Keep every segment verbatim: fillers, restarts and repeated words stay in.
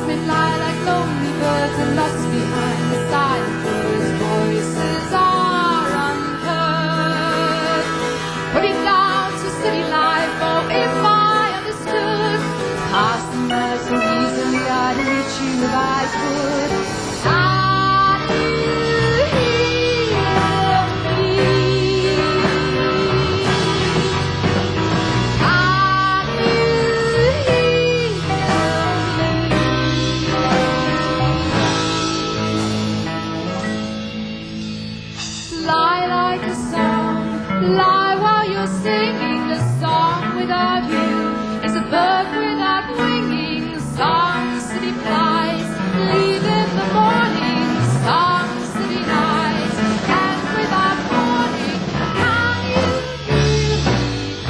may lie like lonely birds and lost behind the silent woods. Voices are unheard. Putting down to city life, oh, if I understood past the miles so easily I'd reach you if I could. Can you hear me? Can you hear me? Lie like a song, lie while you're singing. The song without you is a bird without winging. The song the city flies, leave in the morning. The song the city night, and without warning. Can you hear me?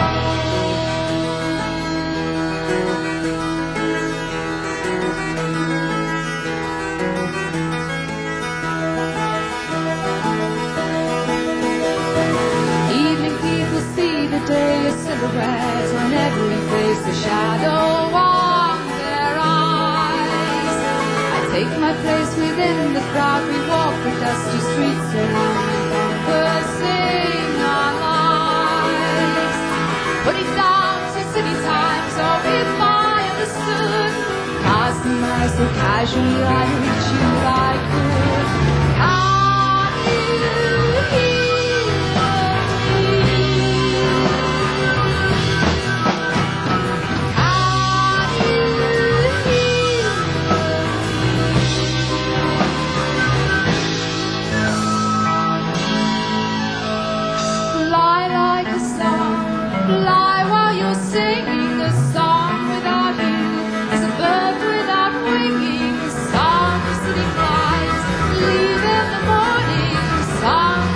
Evening people see the day a silhouette on every face, a shadow on their eyes. I take my place within the crowd, we walk the dusty streets along and conversing our lives. Putting down to city times, oh, if I understood past the miles so casually I reach you if I could. Can you hear me? Can you hear me? Fly like a song, fly while you're singing. The song without you is a bird without winging. The song the city flies, leave in the morning. The song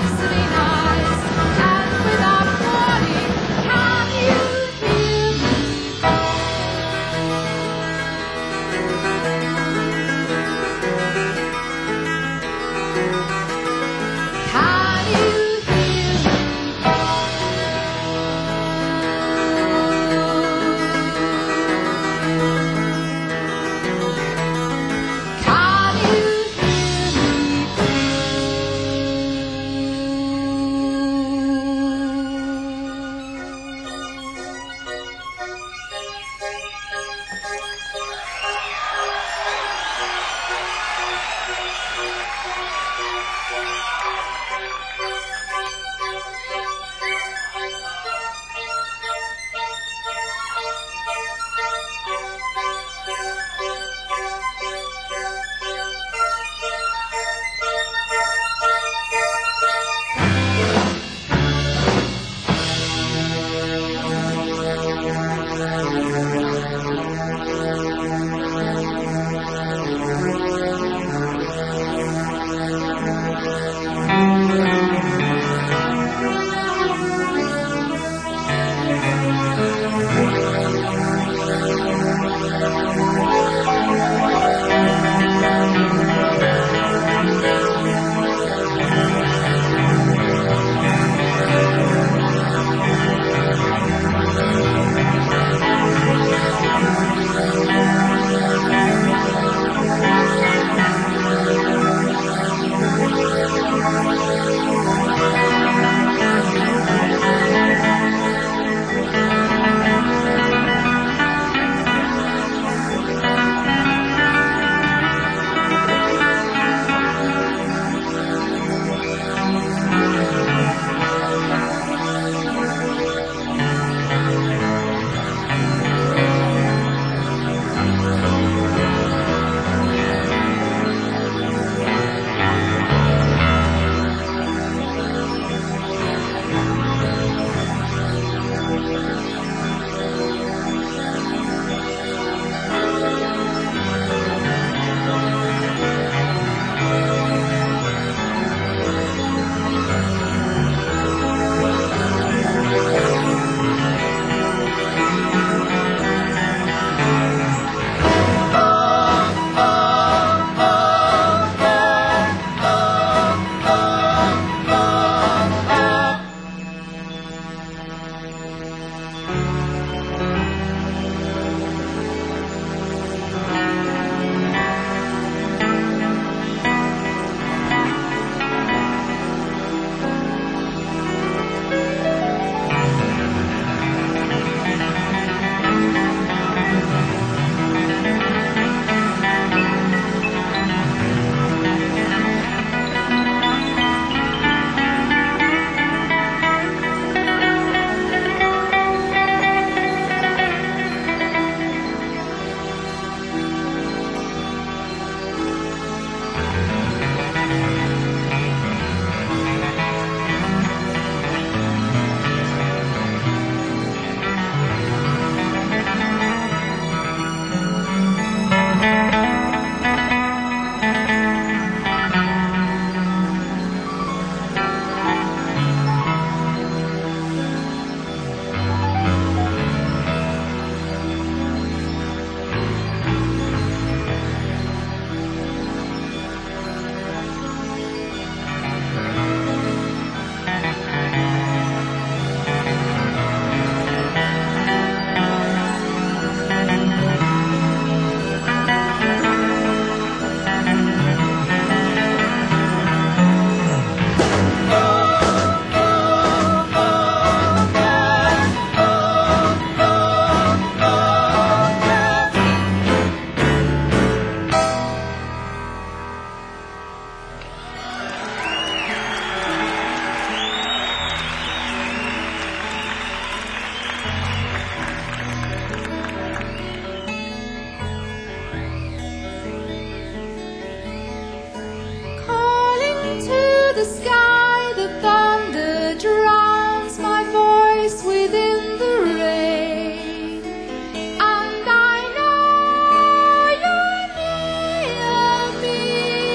the sky, the thunder drowns my voice within the rain, and I know you're near me,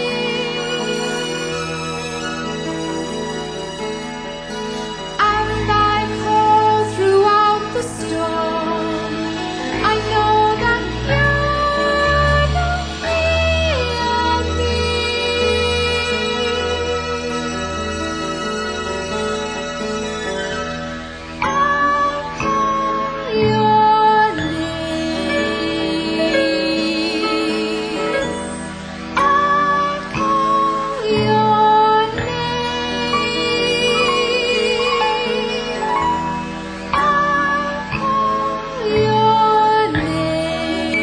and I call throughout the storm. I know that you're not near me. I'll call your name. I'll call your name. I'll call your name.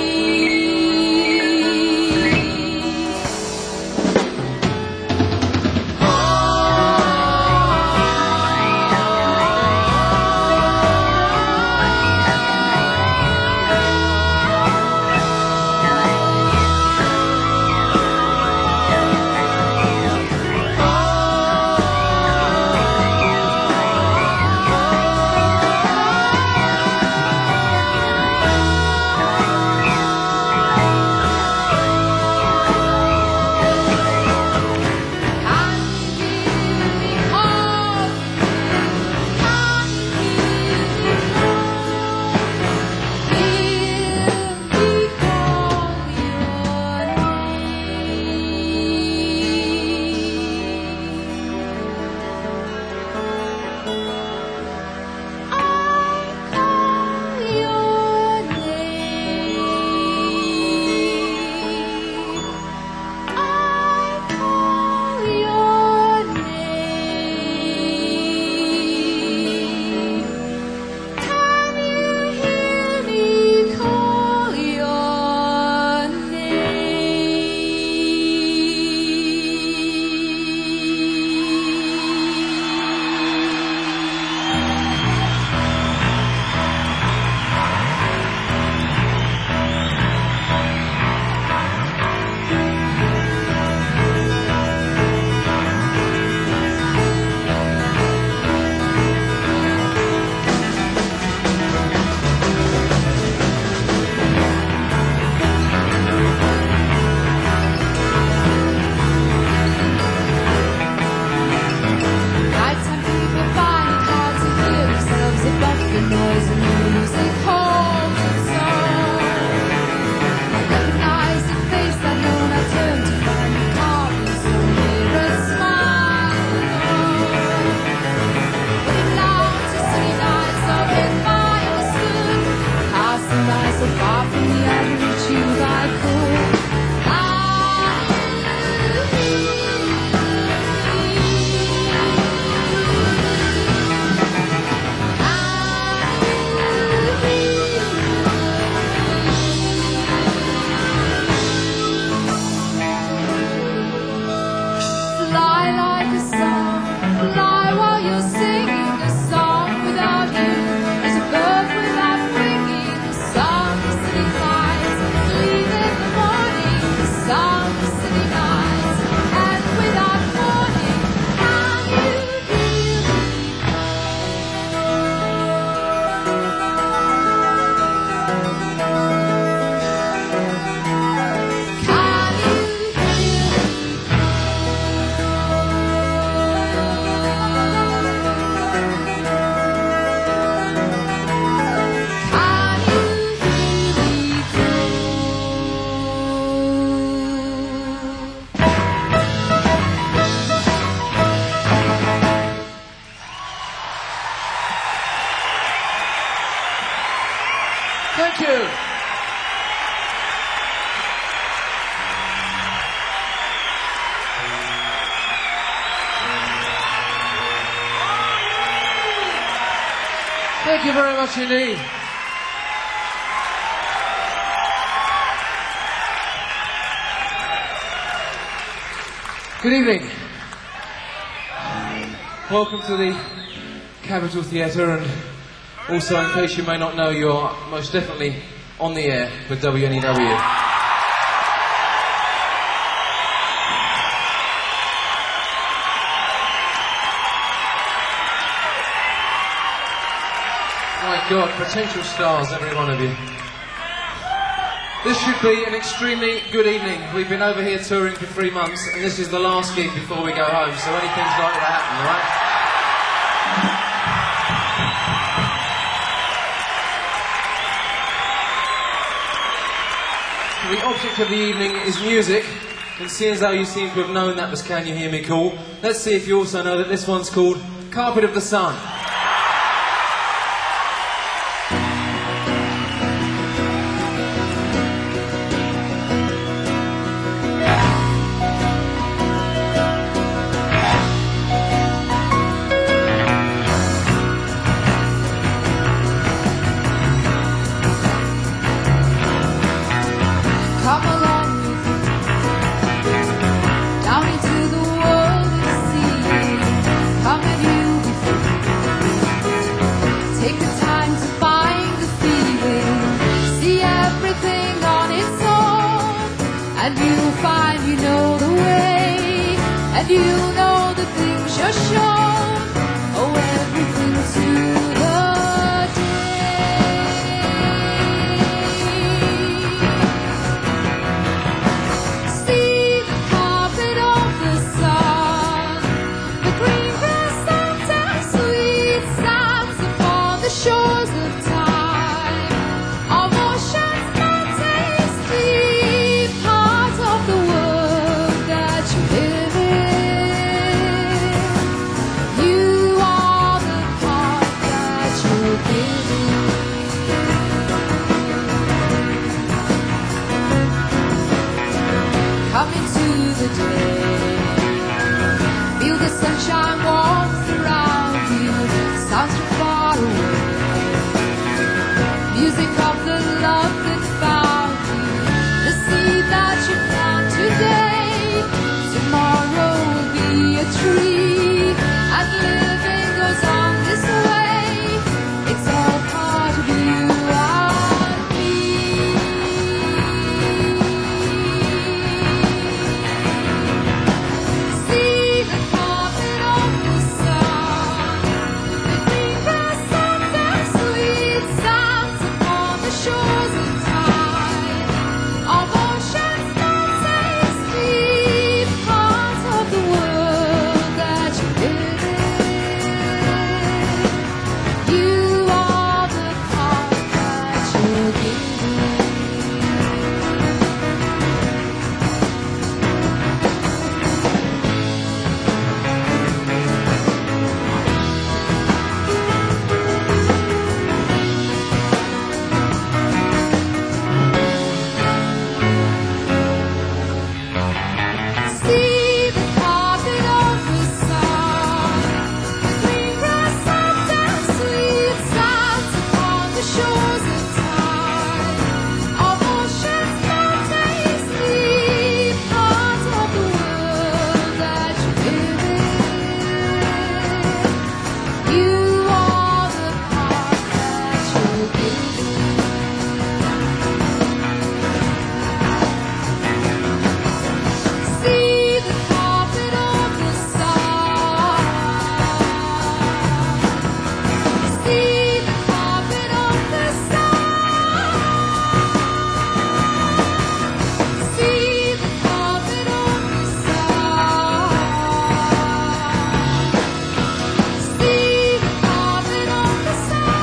Nighttime people find it hard to hear themselves above the noise and music holds its soul. I recognize the face I know and I turn to find the carving so near a smile. Putting out to city nights of it misunderstood, passing by so far from the average you I could. Fly like a song, fly while you're singing a song without you. As a bird without winging, the song of city flies. Leave in the morning, the song of city nights. And without warning, can you hear me? Can you hear me? Can you hear me through? Thank you. Thank you very much indeed. Good evening. Welcome to the Capitol Theatre, and also, in case you may not know, you're most definitely on the air with W N E W. God, potential stars, every one of you. This should be an extremely good evening. We've been over here touring for three months, and this is the last gig before we go home, so anything's likely to happen, all right? The object of the evening is music, and seeing as though you seem to have known that was Can You Hear Me Call, let's see if you also know that this one's called Carpet of the Sun. Come along with me, down into the world you see. Come and you be free. Take the time to find the feeling. See everything on its own, and you'll find you know the way, and you'll know the things you're shown. Oh, everything to the shores of time, our motions not tasty, part of the world that you live in. You are the part that you're giving. Come into the day, feel the sunshine warmth around you, sounds from far away. Music of the love that found you, the seed that you plant today. Tomorrow will be a tree, and living goes on this way. It's all part of you and me. See the carpet of the sun, the green grass soft and sweet sounds upon the shores of time. Our motions not tasty, part of the world that you live in. You are the part that you're giving. See the carpet of the sun, the green grass soft and sweet sounds upon the shores of time. Our motions not tasty, part of the world that you live in. You are the part that you're giving. See the carpet of the sun. See the carpet of the sun. See the carpet of the sun. See the carpet of the sun.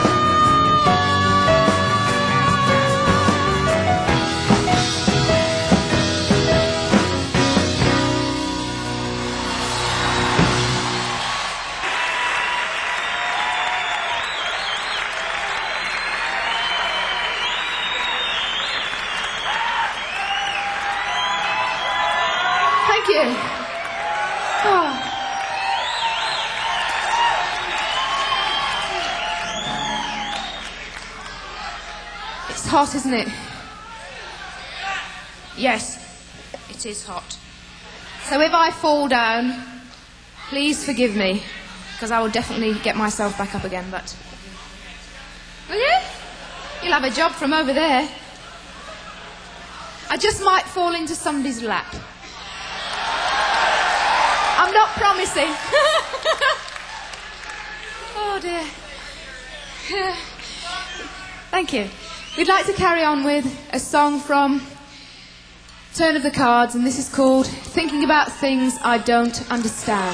Thank you. Oh. It's hot, isn't it? Yes, it is hot. So if I fall down, please forgive me, because I will definitely get myself back up again, but... Will you? You'll have a job from over there. I just might fall into somebody's lap. I'm not promising. Oh dear. Thank you. We'd like to carry on with a song from Turn of the Cards, and this is called Thinking About Things I Don't Understand.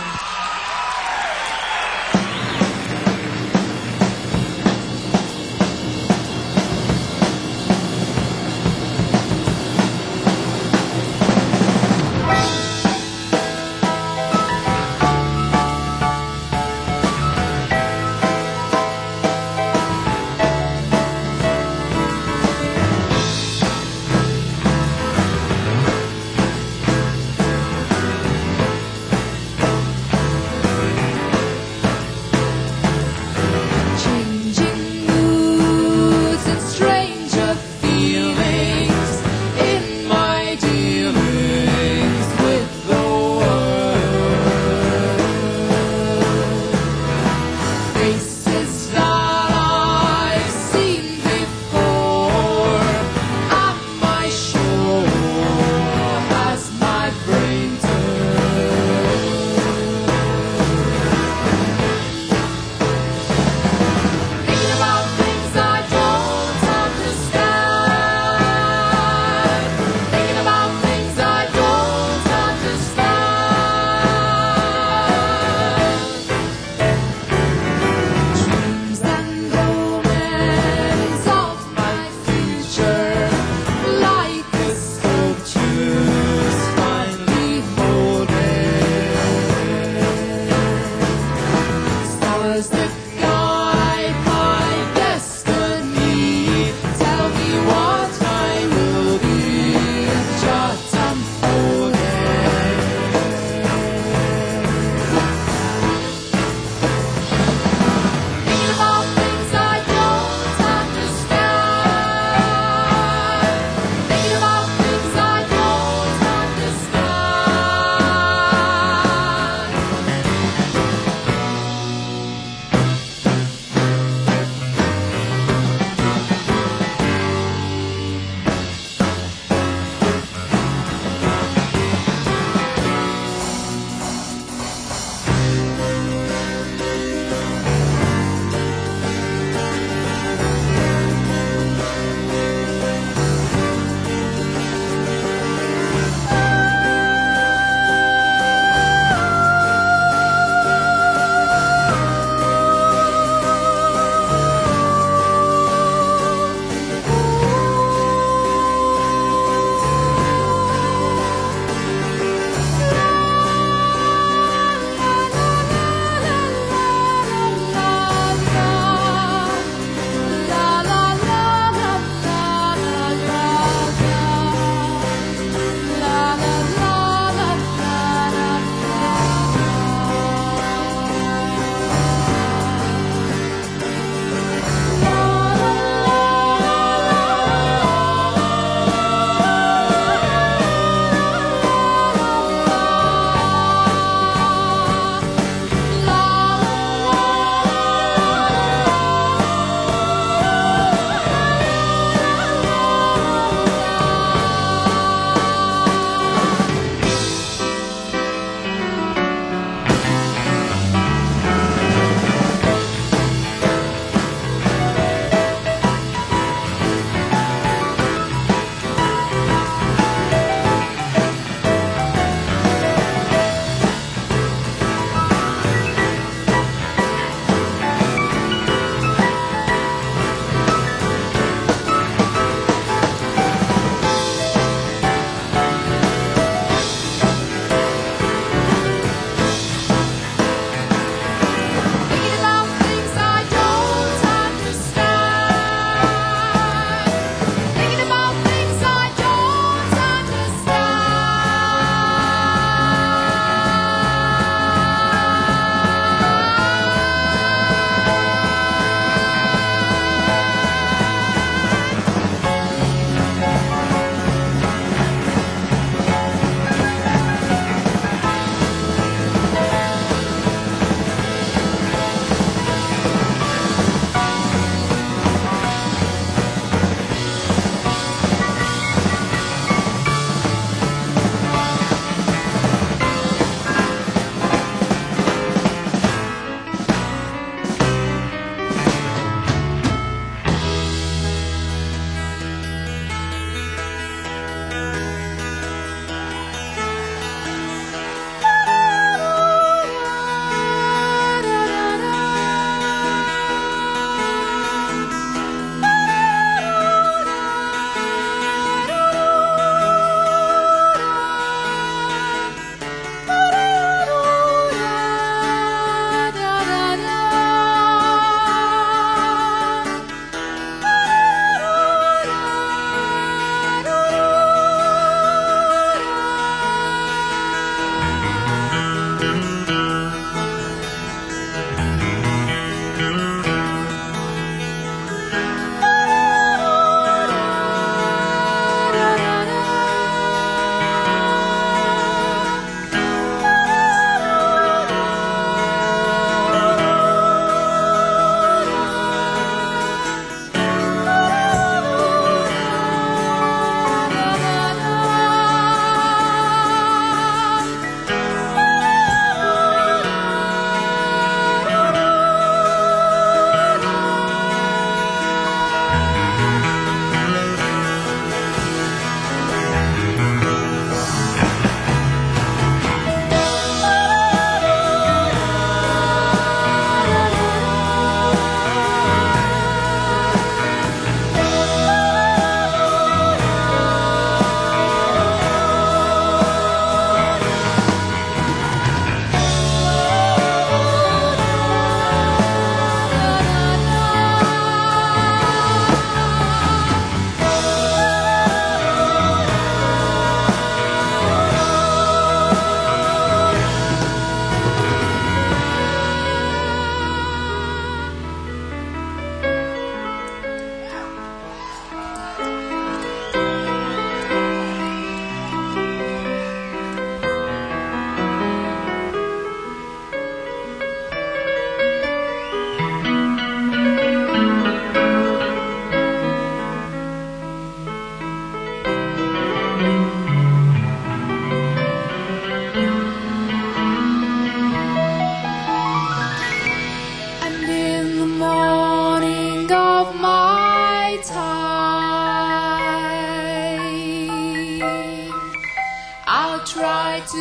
try to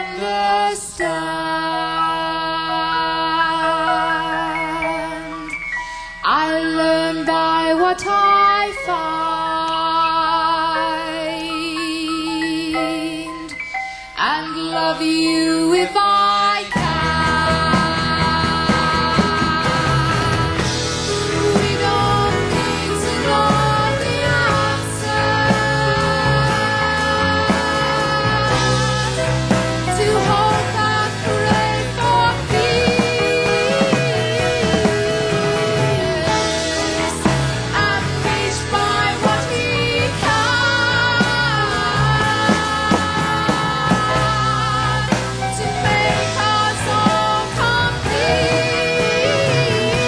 understand. I learn by what I find, and love you if I can. We don't need to know the answer to hope and pray for peace, and reach by what we can to make us all complete.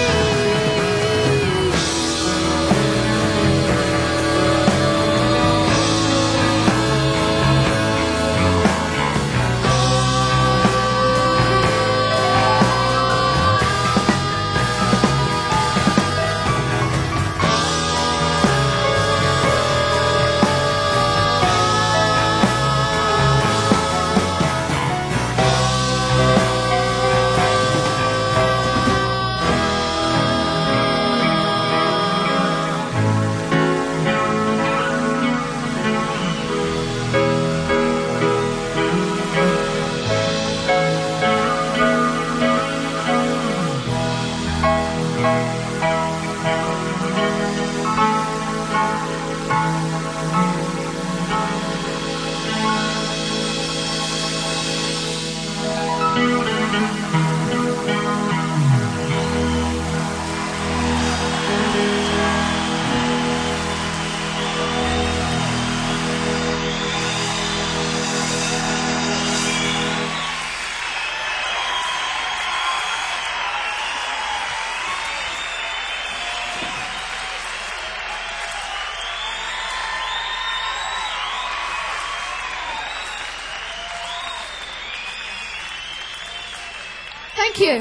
Thank you.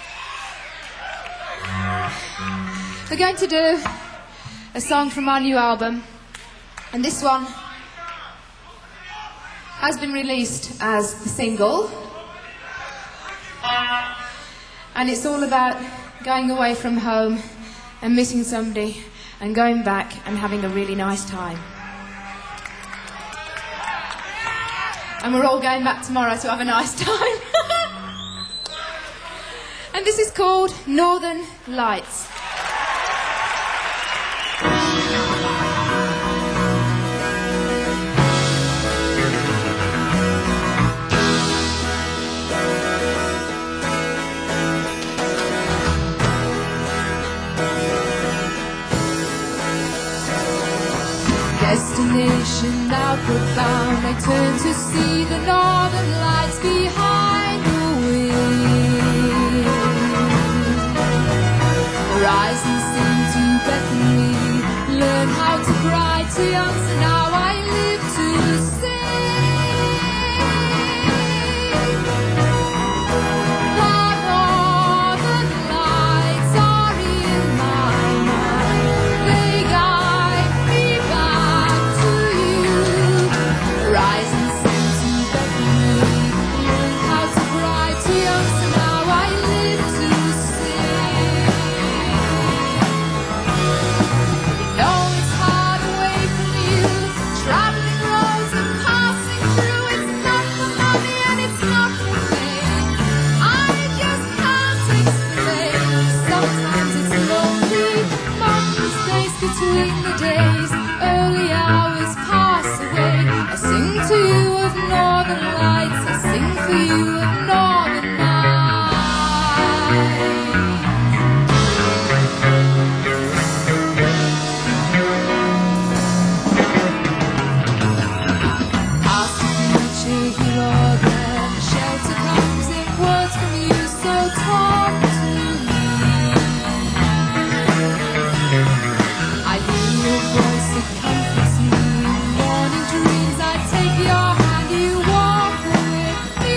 We're going to do a song from our new album, and this one has been released as the single, and it's all about going away from home and missing somebody and going back and having a really nice time. And we're all going back tomorrow to have a nice time. And this is called Northern Lights. Destination now profound, I turn to see the northern lights behind the wind. Horizons seem to beckon me, learn how to cry to young, so now I live to sing. The northern lights are in my mind, they guide me back to you. Horizons seem to beckon me, learn how to cry to young, so now I live to sing. You know it's hard away from you, traveling roads and passing through. It's not for money and it's not for fame, I just can't explain. Sometimes it's lonely, mountains days between the days, early hours pass away. I sing to you of northern lights, I sing for you of northern nights. Ask the future here or there, shelter comes in words from you, so talk to me. I hear your voice, it comforts me. In morning dreams, I take your hand, you walk with me.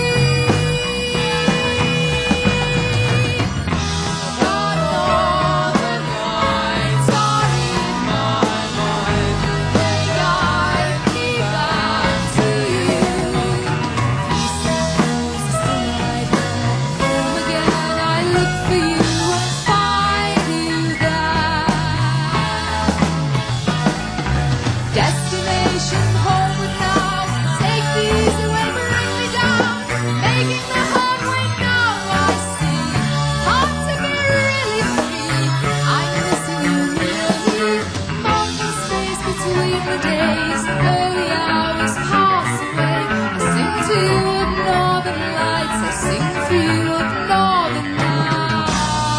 The northern lights are in my mind, they guide me back to you. sing for you of northern night.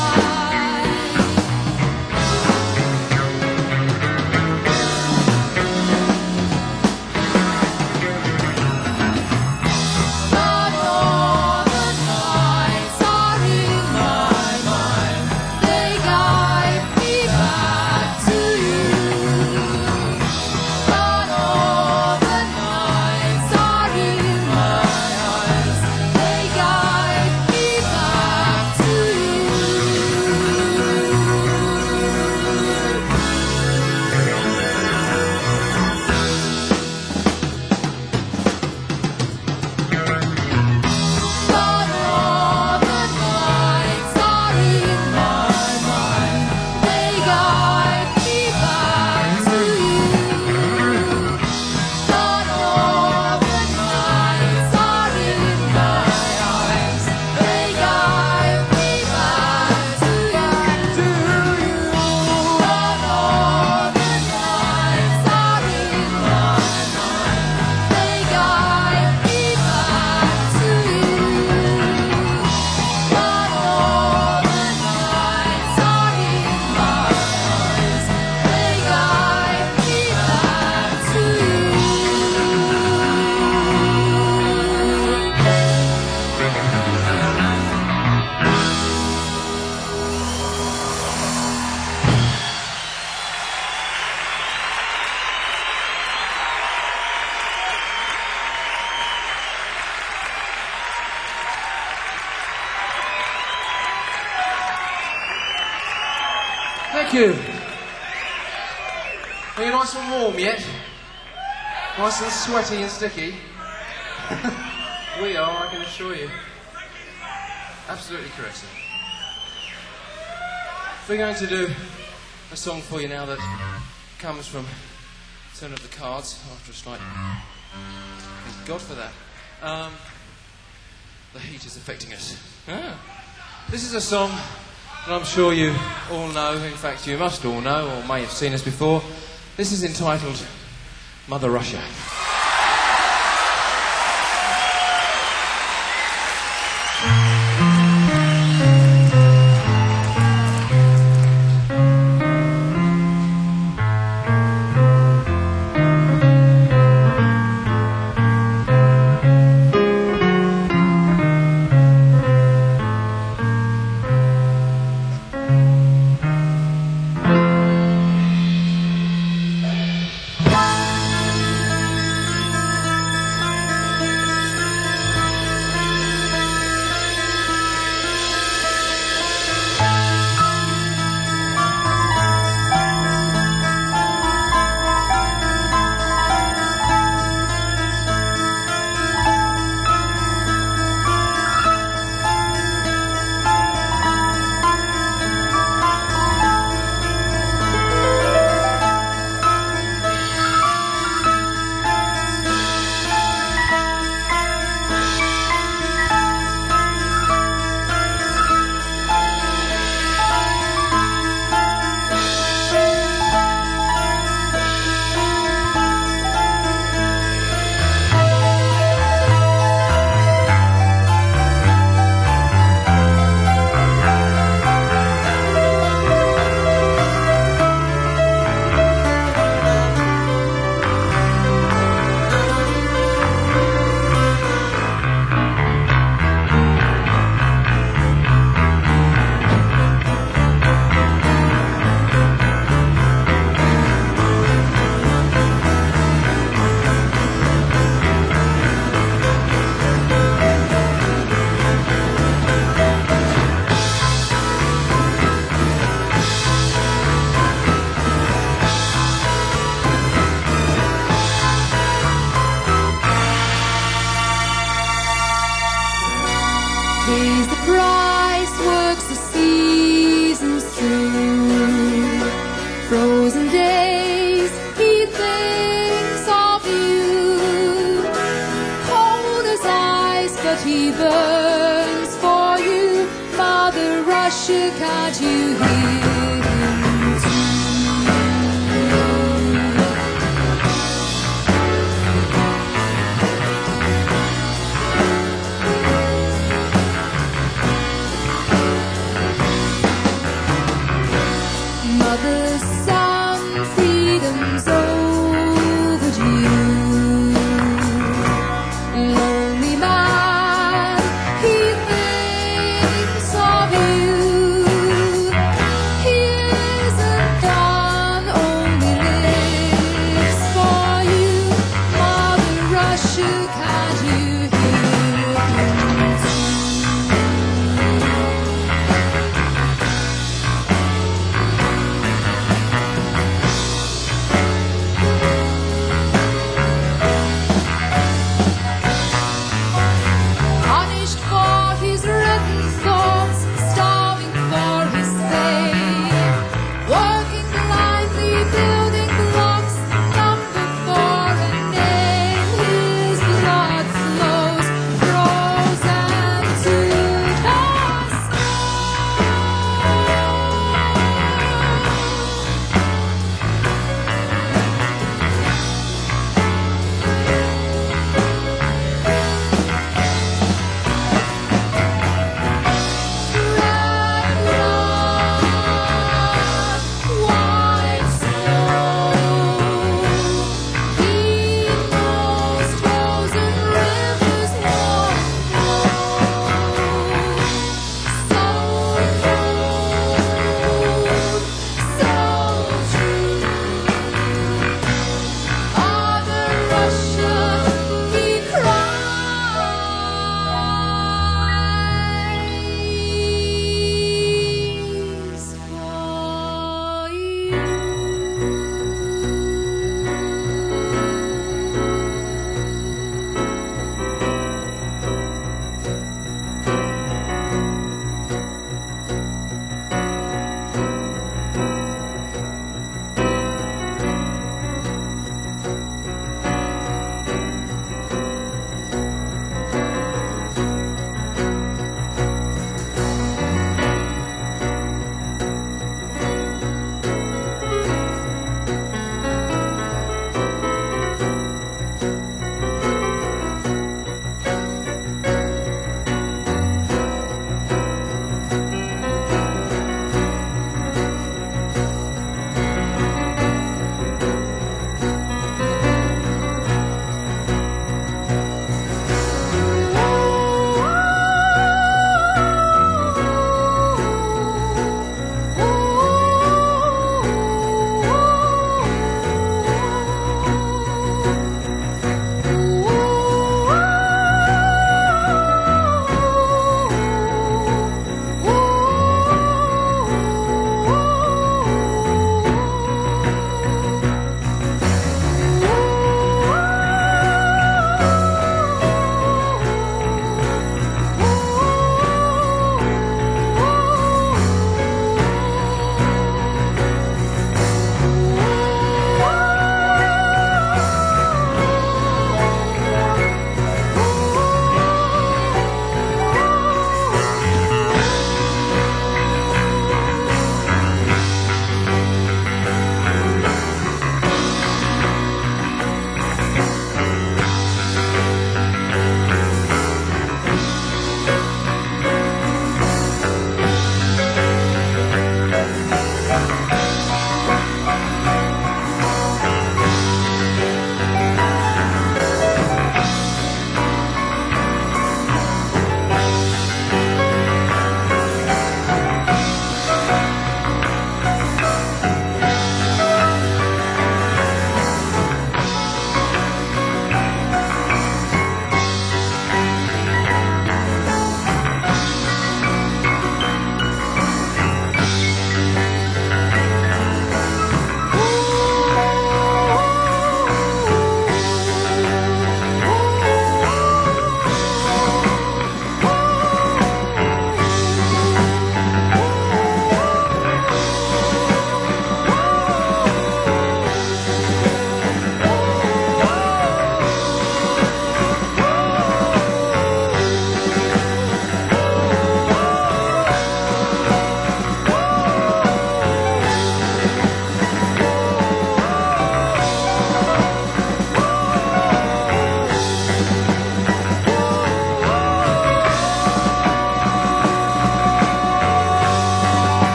The northern nights are in my mind. They guide me back to you. The northern nights are in my eyes. They guide me back to you. The northern nights are in my mind. They guide me back to you. The northern nights are in my eyes. They guide me back to you. The northern nights are in my mind. They guide me back to you. The northern nights are in my eyes. They guide me back to Thank you. Are you nice and warm yet? Nice and sweaty and sticky? We are, I can assure you. Absolutely correct, sir. We're going to do a song for you now that comes from Turn of the Cards after a slight... Thank God for that. Um, the heat is affecting us. Ah. This is a song that I'm sure you all know. In fact, you must all know, or may have seen us before. This is entitled Mother Russia. Pays the price, works the seasons through. Frozen days, he thinks of you. Cold as ice, but he burns for you. Mother Russia, can't you hear him too?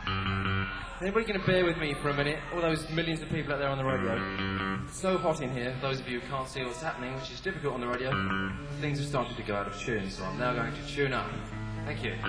Anybody going to bear with me for a minute? All those millions of people out there on the radio. It's so hot in here, those of you who can't see what's happening, which is difficult on the radio. Things have started to go out of tune, so I'm now going to tune up. Thank you.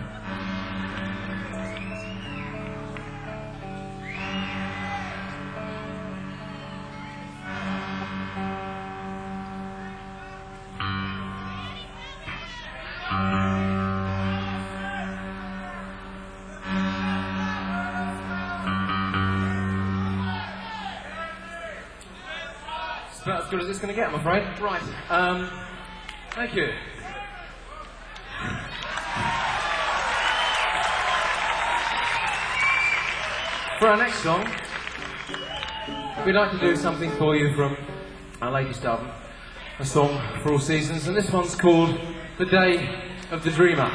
About as good as it's going to get, I'm afraid. Right. Um, thank you. For our next song, we'd like to do something for you from our latest album, a song for all seasons, and this one's called The Day of the Dreamer.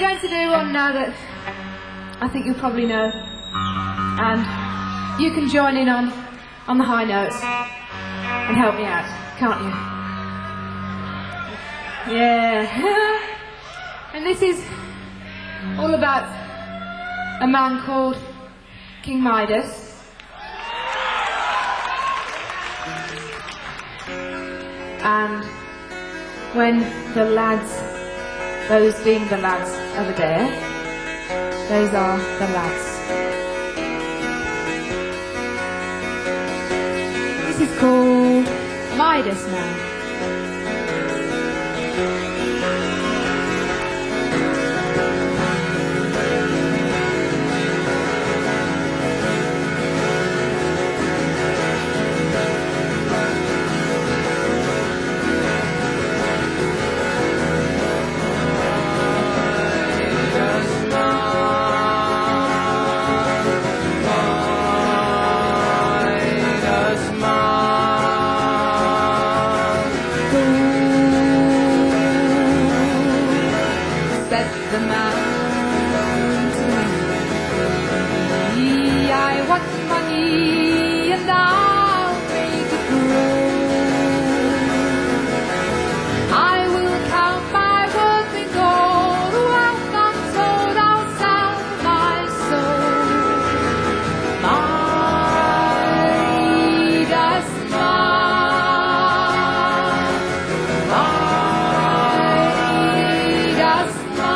going to do one now that I think you'll probably know, and you can join in on, on the high notes and help me out, can't you? Yeah. And this is all about a man called King Midas. And when the lads, those being the lads over there, those are the lads. This is called Midas now. The mountain. I want money and I'll make it grow. I will count my worth in gold. Wealth untold, I'll sell my soul. Midas, Midas,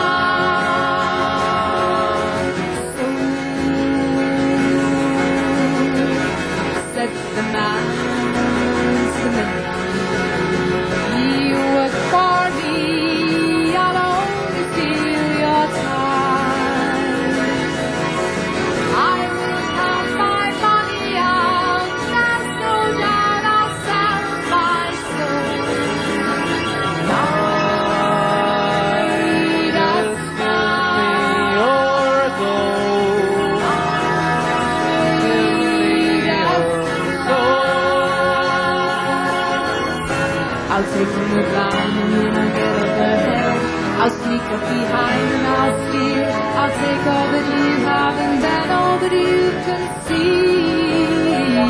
the man's the man. You work for me, I'll only steal your time. I will count my money out, there's no doubt I'll sell my soul. Midas, I'll take from the ground and when I get up ahead, I'll sneak up behind and I'll steal. I'll take all that you have and then all that you can steal.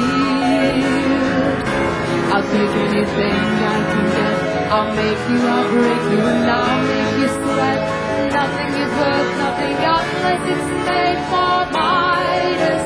I'll take anything I can get. I'll make you, I'll break you, and I'll make you sweat. Nothing is worth nothing unless it's made for Midas.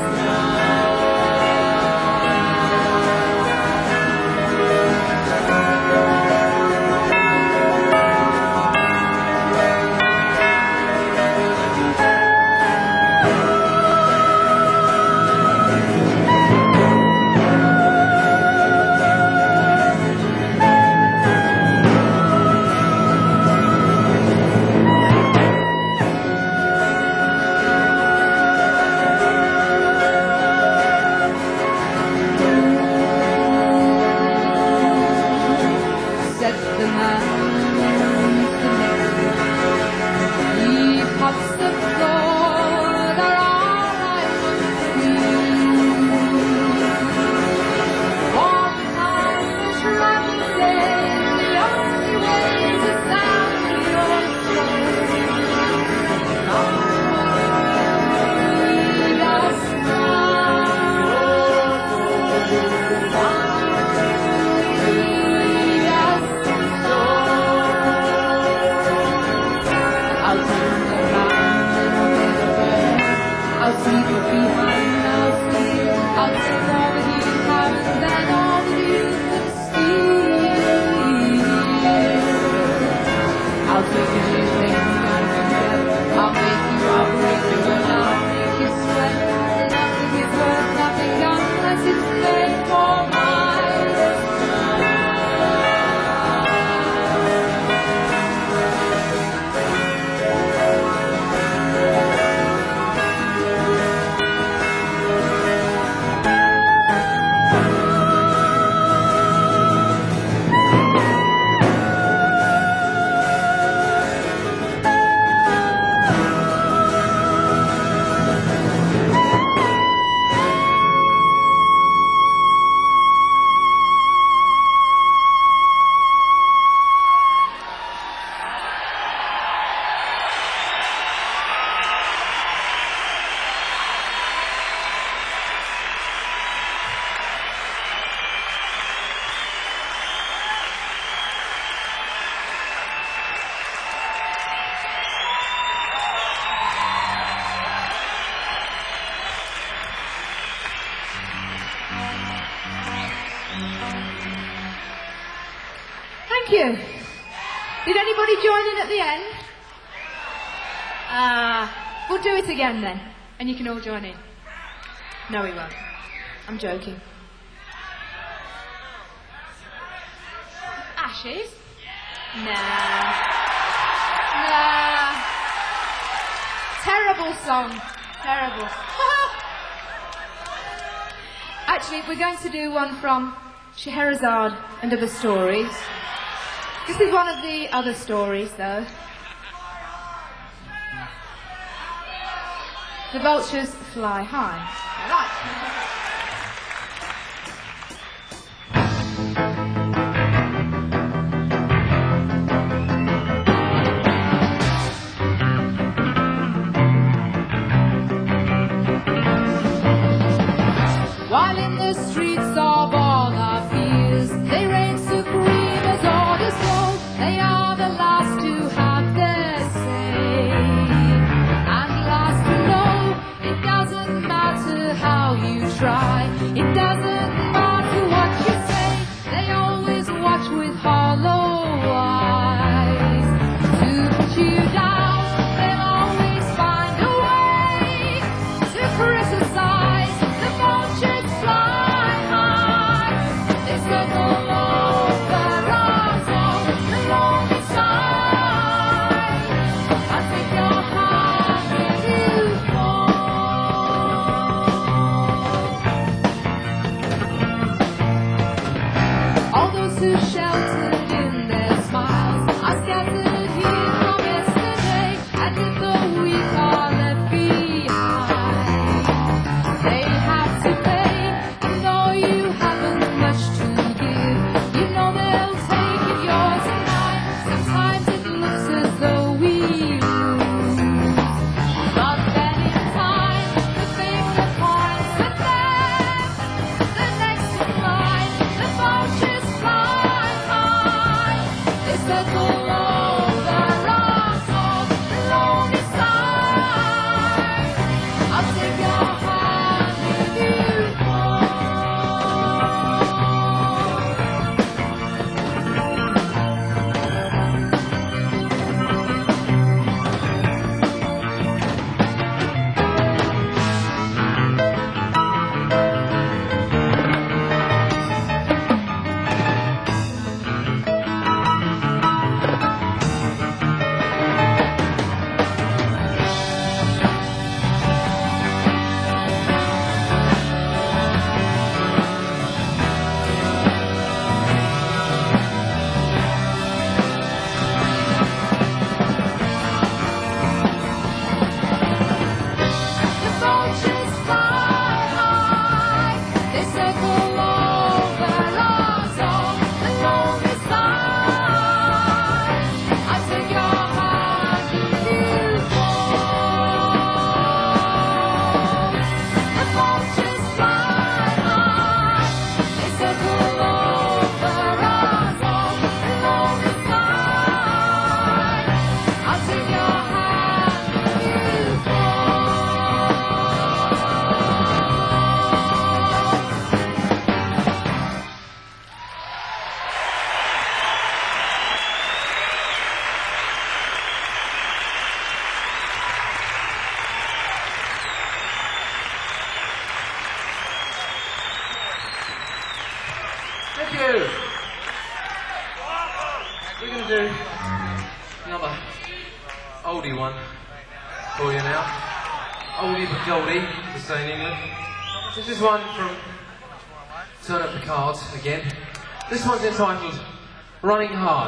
The man's the man. He pops the floor, they're all I want to do. One time is running day, the only way to sound your I'll sneak up behind, I'll steal. I'll take all that you have and then all that you can steal. I'll take anything I can get. I'll make you, I'll break you, and I'll make you sweat. Nothing is worth nothing unless it's made for Midas. Anybody join in at the end? Ah, uh, we'll do it again then, and you can all join in. No, we won't. I'm joking. Ashes? Nah. Nah. Terrible song. Terrible. Actually, we're going to do one from Scheherazade and Other Stories. This is one of the other stories, though. The vultures fly high. All right. While in the streets of all our fears, they reign supreme as orders go. They are the last to have their say, and last to know. It doesn't matter how you try, it doesn't matter what you say. They always watch with hollow eyes to put you down. They'll always find a way to criticize. The vultures fly high, they circle over us all the lonely side. I take your hand with you fall. All those who sheltered in their smiles are scattered here from yesterday, and if the weak are left behind, they have to pay. And though you haven't much to give, you know they'll take it, yours and mine. Sometimes it looks as though we lose, but then in time, the finger points at them. The next in line, the vultures fly high. They circle over us all the lonely side. I'll take your hand if you fall. The vultures fly high, they circle over us all the lonely side. I take your hand if you fall. The vultures fly high, they circle over us all the lonely side. I take your hand if you fall. Thank you. We're going to do another oldie one for you now. Oldie but goldie, to say in England. This is one from Turn Up the Cards again. This one's entitled Running Hard.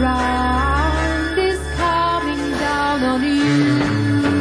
around is coming down on you.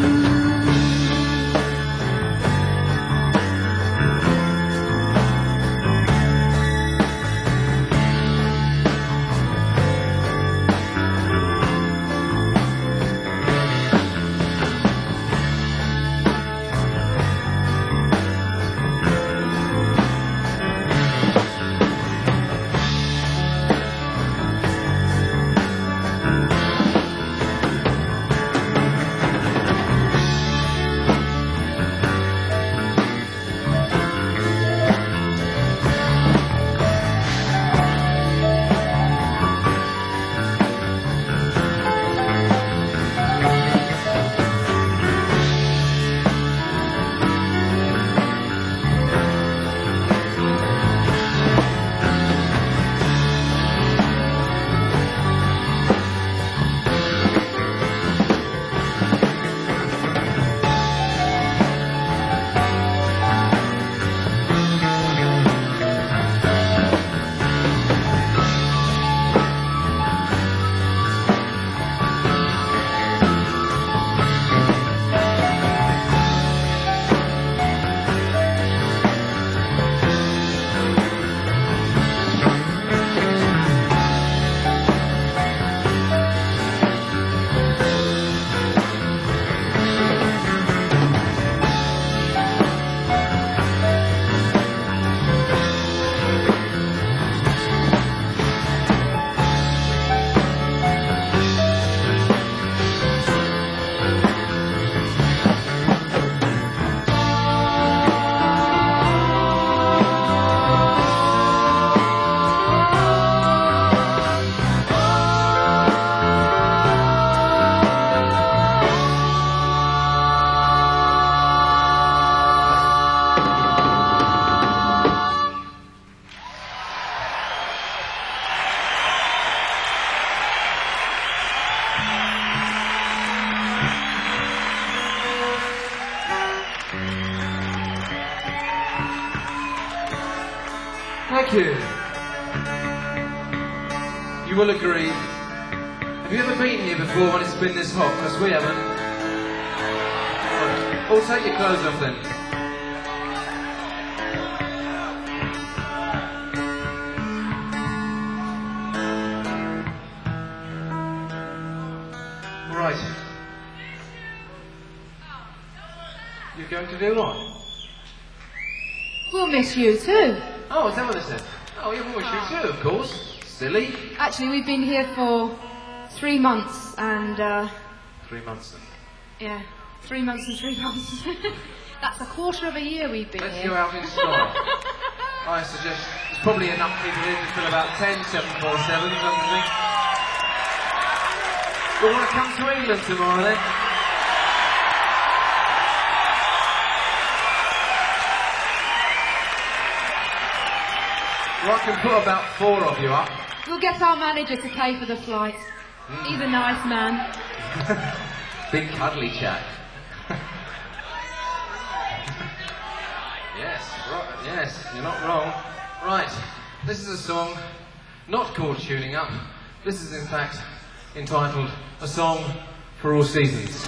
Thank you. You will agree. Have you ever been here before when it's been this hot? Because we haven't. Oh, take your clothes off then. Right. You're going to do what? We'll miss you too. Oh, is that what they said? Oh, yeah, we'll miss you too, of course. Silly. Actually, we've been here for three months and, uh... Three months then. Yeah, three months and three months. That's a quarter of a year we've been Let's here. go out in style. I suggest there's probably enough people in to fill about ten seven four sevens, don't you think? You'll want to come to England tomorrow then? Well, I can put about four of you up. We'll get our manager to pay for the flight. Mm. He's a nice man. Big cuddly chap. Yes, right, yes, you're not wrong. Right, this is a song not called Tuning Up. This is in fact entitled A Song for All Seasons.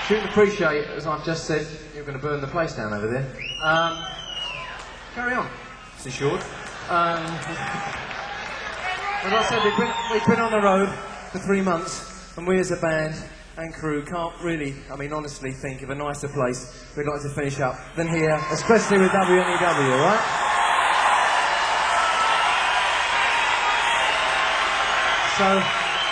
Shouldn't appreciate, as I've just said, you're going to burn the place down over there. Um, carry on, Mister Short. Um, as I said, we've been, we've been on the road for three months, and we as a band and crew can't really, I mean, honestly think of a nicer place we'd like to finish up than here, especially with W N E W, right? So,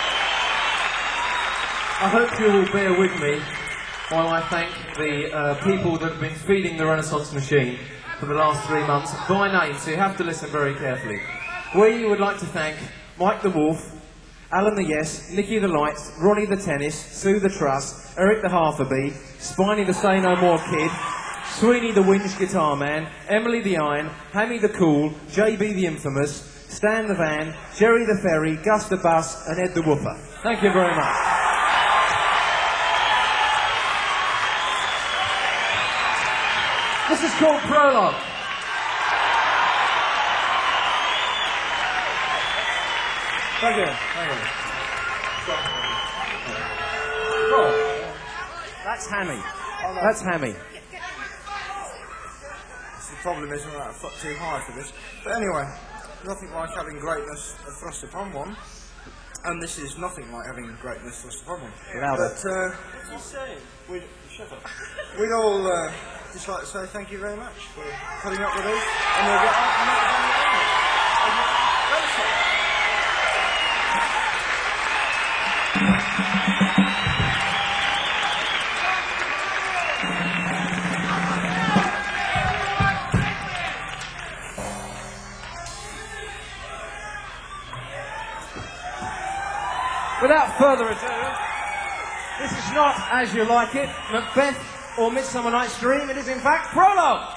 I hope you will bear with me while I thank the uh, people that have been feeding the Renaissance machine for the last three months by name, so you have to listen very carefully. We would like to thank Mike the Wolf, Alan the Yes, Nicky the Lights, Ronnie the Tennis, Sue the Truss, Eric the Half-a-Bee, Spiny the Say No More Kid, Sweeney the Winch Guitar Man, Emily the Iron, Hammy the Cool, J B the Infamous, Stan the Van, Jerry the Ferry, Gus the Bus, and Ed the Whooper. Thank you very much. This is called Prologue. Thank you. Thank you. Oh, that's Hammy. That's Hammy. The problem is I'm a foot too high for this. But anyway, nothing like having greatness thrust upon one. And this is nothing like having greatness thrust upon one. Louder. But, uh, what's he saying? We'd, shut up. We'd all uh, just like to say thank you very much for putting up with us. And we'll get on and make the band Without further ado, this is not As You Like It, Macbeth, or Midsummer Night's Dream. It is in fact Prologue.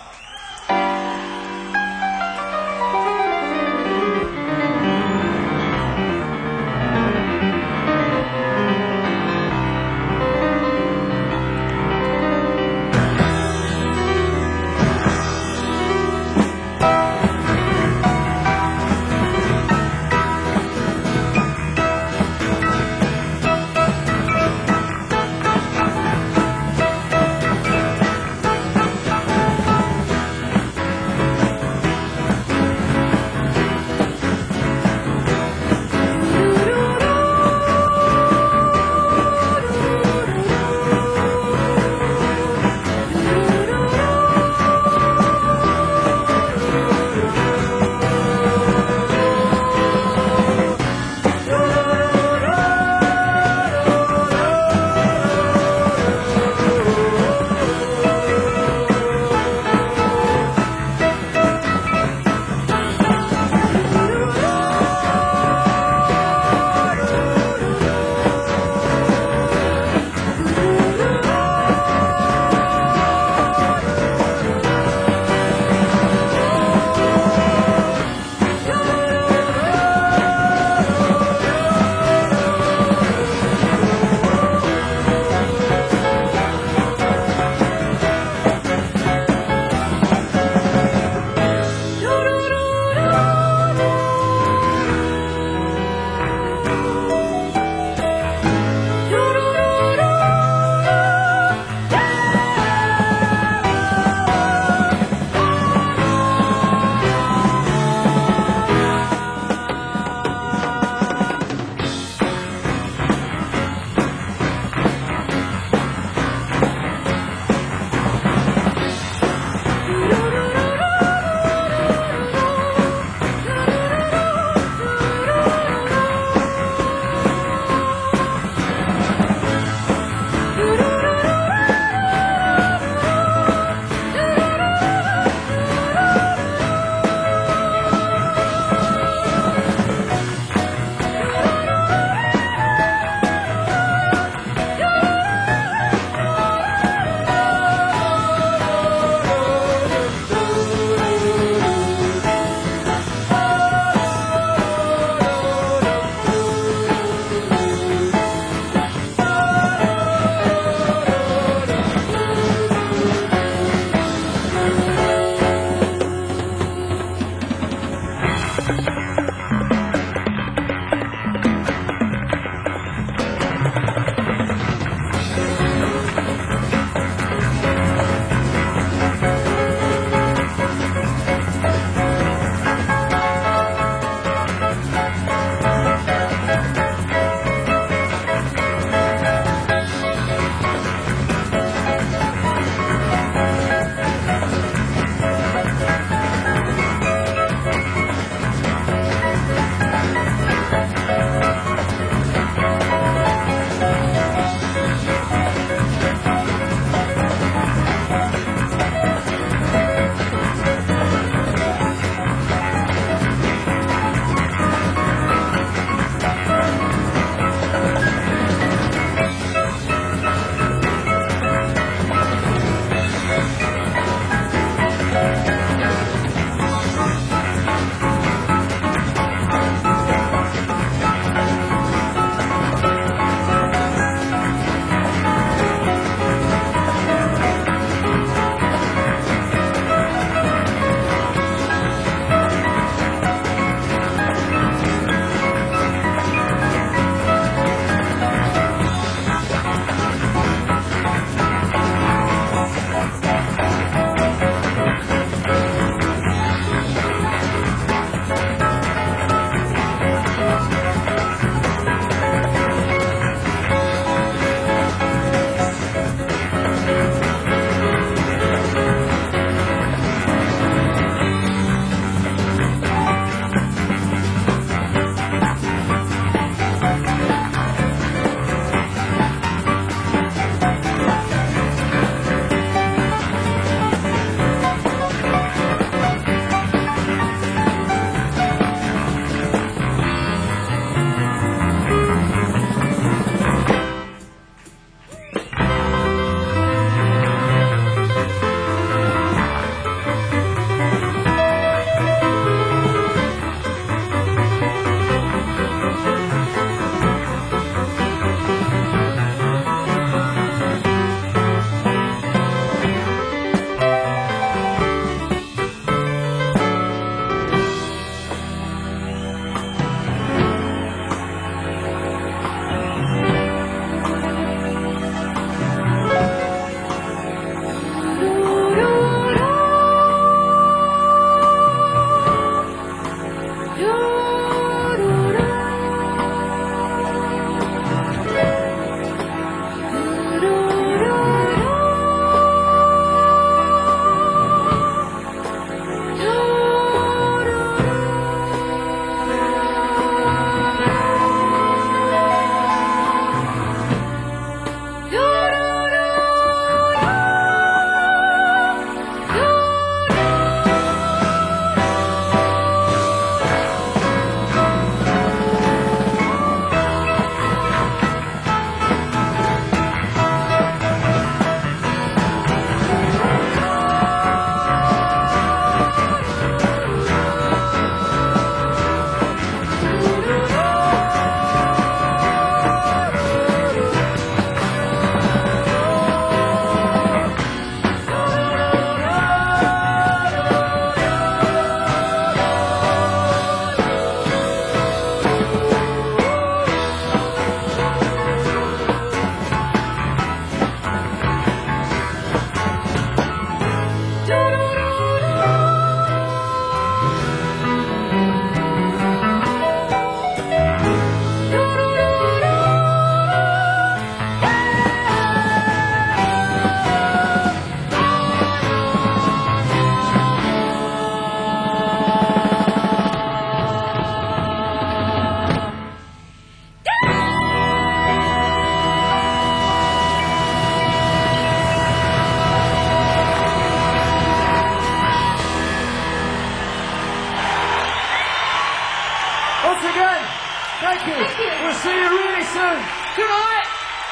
once again. Thank you. Thank you. We'll see you really soon. Good night.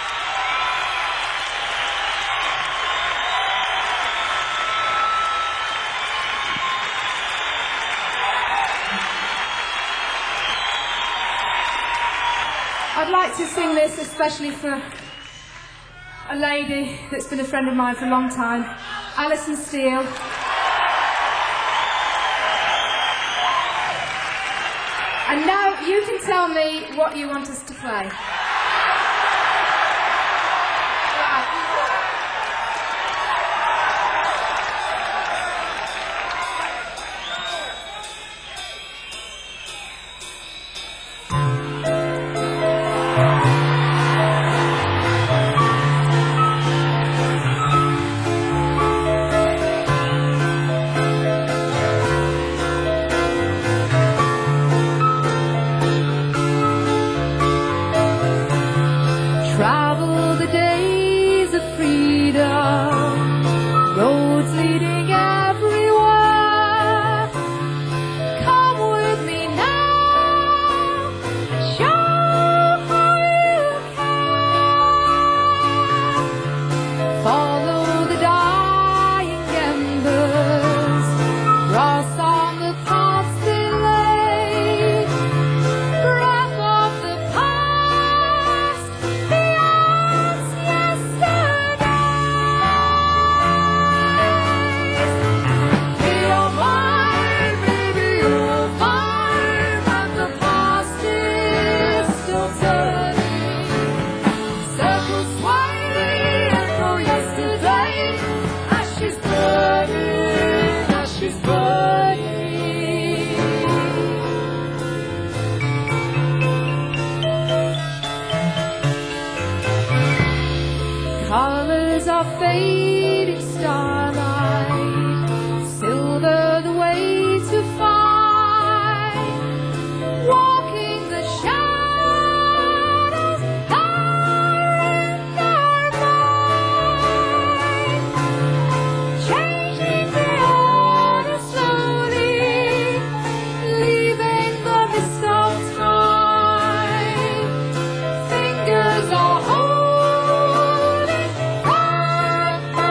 I'd like to sing this especially for a lady that's been a friend of mine for a long time, Alison Steele. And now you can tell me what you want us to play. Travel the days of freedom, roads leading everywhere. Come with me now, show how you care. Follow the dying embers, cross on the paths they lay. Breath of the past, beyond yesterdays. We are mine, baby, you're mine, and the past is still turning. Circles sway, echo yesterday, ashes burning, ashes burning. Colors are fading starlight, silver the way to find. Walking the shadows, fire in our mind. Changing the order slowly, leaving the mist of time. Fingers are holding on my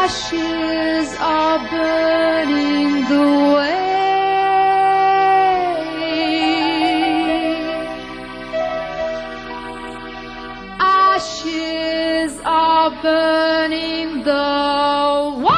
Ashes are burning the way. Ashes are burning the way.